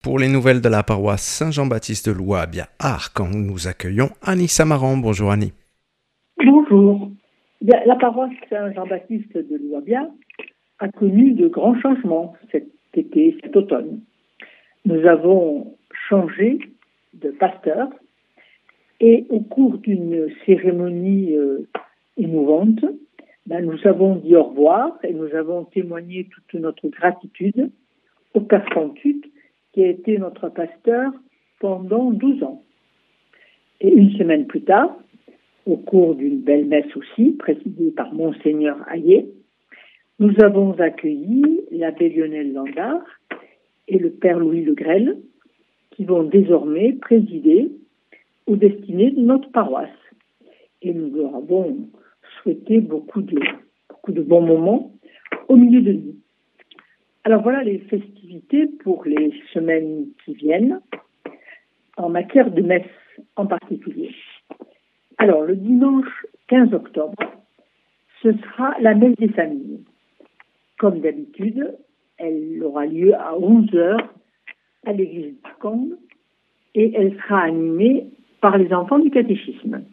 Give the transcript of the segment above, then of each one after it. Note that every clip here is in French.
Pour les nouvelles de la paroisse Saint-Jean-Baptiste de Louabia à Arcang, nous accueillons Annie Samaran. Bonjour Annie. Bonjour. Bien, la paroisse Saint-Jean-Baptiste de Louabia a connu de grands changements cet été, cet automne. Nous avons changé de pasteur et au cours d'une cérémonie émouvante, nous avons dit au revoir et nous avons témoigné toute notre gratitude au Père Fontuc qui a été notre pasteur pendant 12 ans. Et une semaine plus tard, au cours d'une belle messe aussi, présidée par Monseigneur Hayet, nous avons accueilli l'abbé Lionel Landard et le Père Louis Le Grel, qui vont désormais présider aux destinées de notre paroisse. Et nous leur avons souhaité beaucoup de bons moments au milieu de nous. Alors voilà les festivités pour les semaines qui viennent, en matière de messe en particulier. Alors, le dimanche 15 octobre, ce sera la messe des familles. Comme d'habitude, elle aura lieu à 11h à l'église d'Arcang et elle sera animée par les enfants du catéchisme.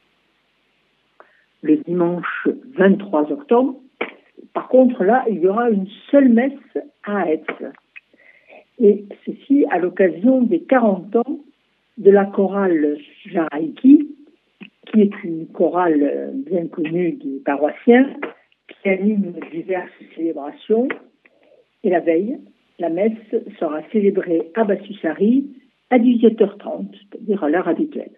Le dimanche 23 octobre, par contre, là, il y aura une seule messe à Aix. Et ceci à l'occasion des 40 ans de la chorale Jaraïki, qui est une chorale bien connue des paroissiens, qui anime diverses célébrations. Et la veille, la messe sera célébrée à Bassoussari à 18h30, c'est-à-dire à l'heure habituelle.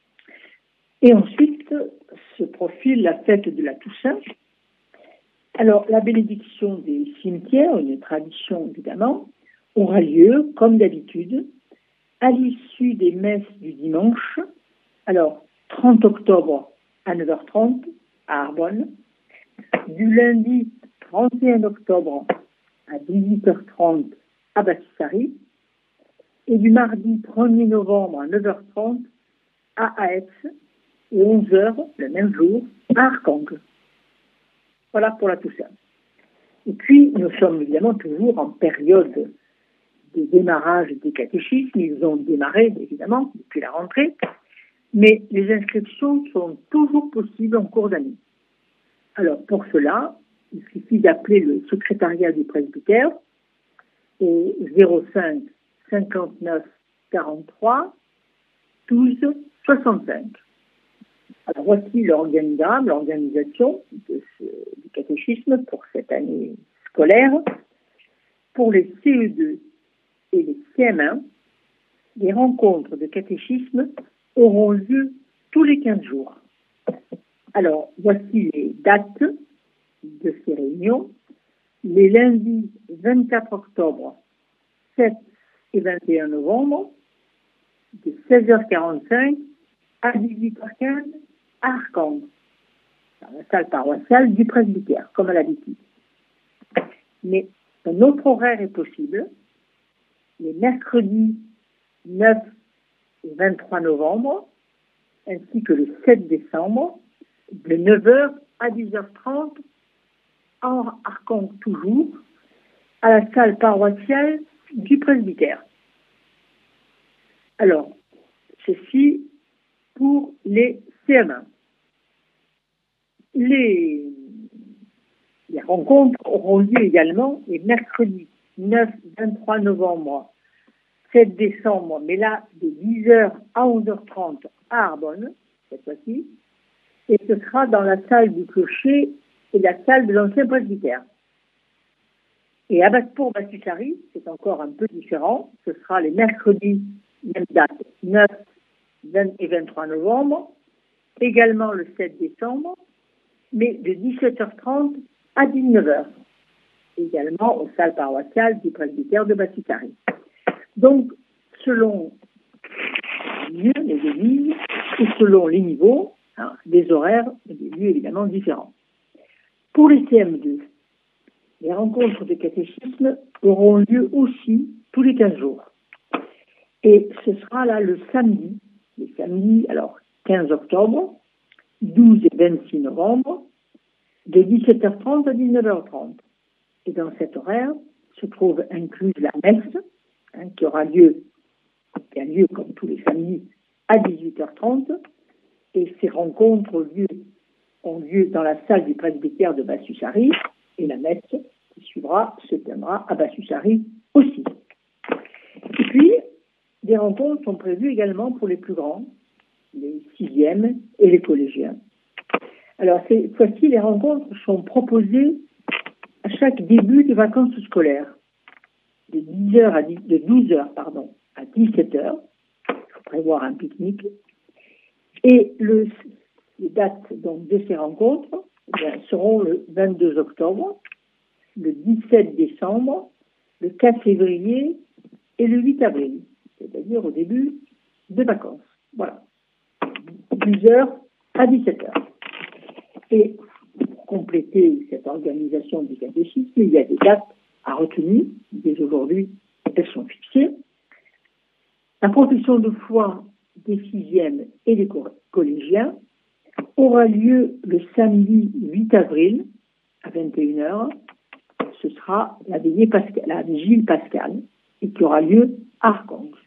Et ensuite se profile la fête de la Toussaint. Alors, la bénédiction des cimetières, une tradition évidemment, aura lieu, comme d'habitude, à l'issue des messes du dimanche. Alors, 30 octobre à 9h30 à Arbonne, du lundi 31 octobre à 18h30 à Bassoussari et du mardi 1er novembre à 9h30 à Aix et 11h le même jour à Arcang. Voilà pour la Toussaint. Et puis, nous sommes évidemment toujours en période de démarrage des catéchismes. Ils ont démarré, évidemment, depuis la rentrée. Mais les inscriptions sont toujours possibles en cours d'année. Alors, pour cela, il suffit d'appeler le secrétariat du presbytère au 05 59 43 12 65. Alors, voici l'organigramme, l'organisation du catéchisme pour cette année scolaire. Pour les CE2 et les CM1, les rencontres de catéchisme auront lieu tous les 15 jours. Alors, voici les dates de ces réunions. Les lundis 24 octobre, 7 et 21 novembre, de 16h45 à 18h15 à Arcang, dans la salle paroissiale du presbytère, comme à l'habitude. Mais un autre horaire est possible, les mercredis 9 et 23 novembre, ainsi que le 7 décembre, de 9h à 10h30, en Arcang toujours, à la salle paroissiale du presbytère. Alors, ceci pour les CM1. Les rencontres auront lieu également les mercredis 9, 23 novembre, 7 décembre, mais là, de 10h à 11h30 à Arbonne, cette fois-ci, et ce sera dans la salle du clocher et la salle de l'ancien presbytère. Et pour Bassoussari, c'est encore un peu différent, ce sera les mercredis, même date, 9 20 et 23 novembre, également le 7 décembre, mais de 17h30 à 19h, également aux salles paroissiales du presbytère de Bassoussari. Donc, selon les lieux, les églises, et selon les niveaux, des horaires et des lieux évidemment différents. Pour les CM2, les rencontres de catéchisme auront lieu aussi tous les 15 jours. Et ce sera là le samedi, les samedis, alors 15 octobre, 12 et 26 novembre, de 17h30 à 19h30. Et dans cet horaire se trouve incluse la messe, qui aura lieu, qui a lieu comme tous les samedis à 18h30. Et ces rencontres ont lieu dans la salle du presbytère de Bassus-Sari, et la messe qui suivra se tiendra à Bassus-Sari aussi. Et puis, des rencontres sont prévues également pour les plus grands, les 6e et les collégiens. Alors, cette fois-ci, les rencontres sont proposées à chaque début de vacances scolaires, de 12h à 17h. Il faut prévoir un pique-nique. Et les dates donc, de ces rencontres seront le 22 octobre, le 17 décembre, le 4 février et le 8 avril, c'est-à-dire au début des vacances. Voilà. 12h à 17h. Et pour compléter cette organisation du catéchisme, il y a des dates à retenir. Dès aujourd'hui, elles sont fixées. La profession de foi des 6e et des collégiens aura lieu le samedi 8 avril à 21h. Ce sera la vigile pascale et qui aura lieu à Arcangre.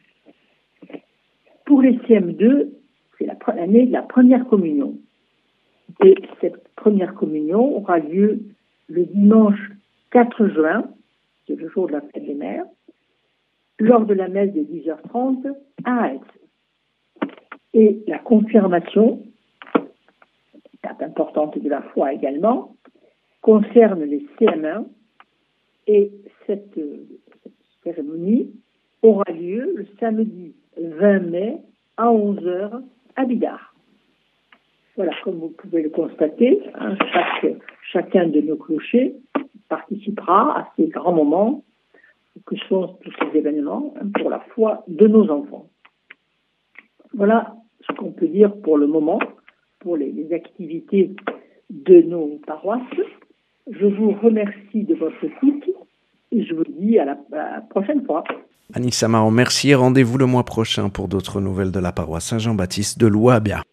Pour les CM2, c'est l'année de la première communion. Et cette première communion aura lieu le dimanche 4 juin, c'est le jour de la fête des mères, lors de la messe de 10h30 à Aix. Et la confirmation, étape importante de la foi également, concerne les CM1 et cette cérémonie aura lieu le samedi 20 mai à 11h à Bidart. Voilà, comme vous pouvez le constater, chacun de nos clochers participera à ces grands moments que sont tous ces événements pour la foi de nos enfants. Voilà ce qu'on peut dire pour le moment, pour les activités de nos paroisses. Je vous remercie de votre écoute et je vous dis à la prochaine fois. Anissa Marant, merci et rendez-vous le mois prochain pour d'autres nouvelles de la paroisse Saint-Jean-Baptiste de Louabia.